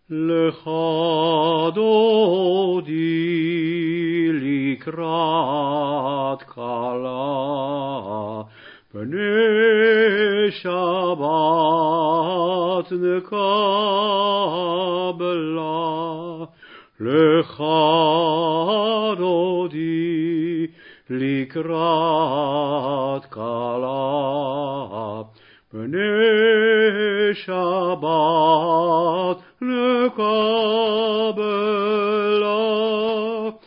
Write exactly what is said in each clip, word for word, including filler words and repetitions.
לך דודי לקראת כלה, פני שבת נקבלה. לך דודי לקראת כלה, פני שבת נקבלה.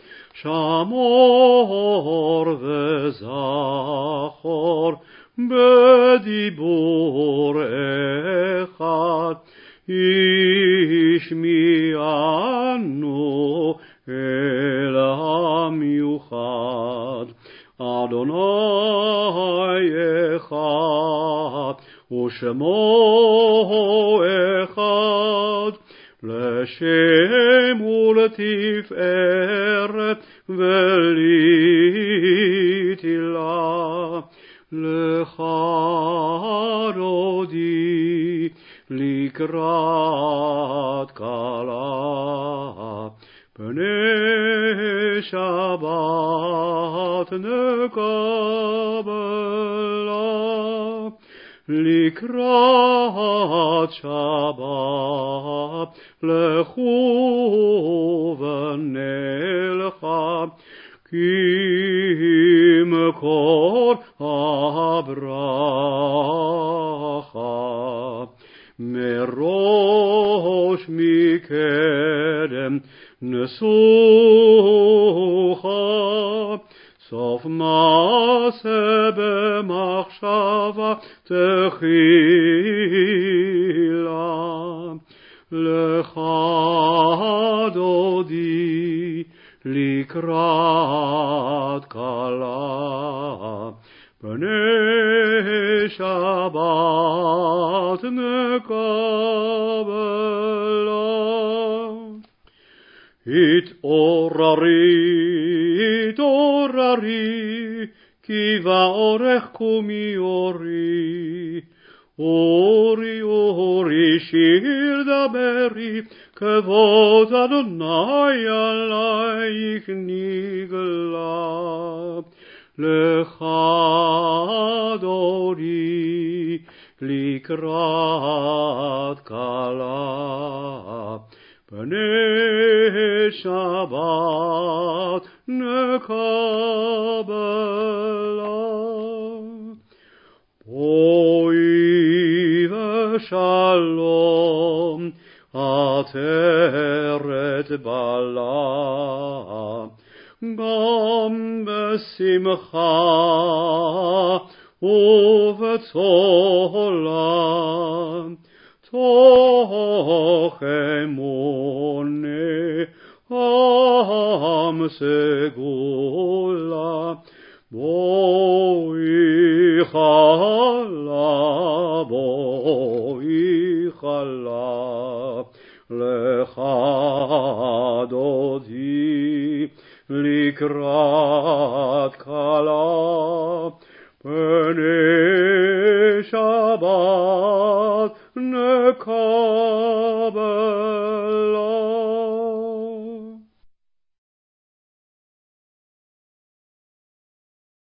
שמור וזכור בדיבור אחד, השמיענו אל המיוחד. אדוני אחד ושמו אחד, לשם ולתפארת ולתהילה. לך דודי לקראת כלה, פני שבת נקבלה. לקראת שבת לכו ונלכה, כי מקור הברכה. מראש מקדם נסוכה, סוף מעשה במחשבה תחילה. לך דודי לקראת כלה, פני שבת נקבלה. התעוררי, התעוררי, כי באורך קומי אורי. אורי, אורי, שיר דברי, כבוד אדוני עלייך נגלה. לך דודי לקראת כלה, פני שבת נקבלה. בואי ושלום עטרת בלה, גם בשמחה ובצהלה, תוך אמונה עם סגולה. בואי חלה, בואי חלה, לך דודי לקראת כלה, פני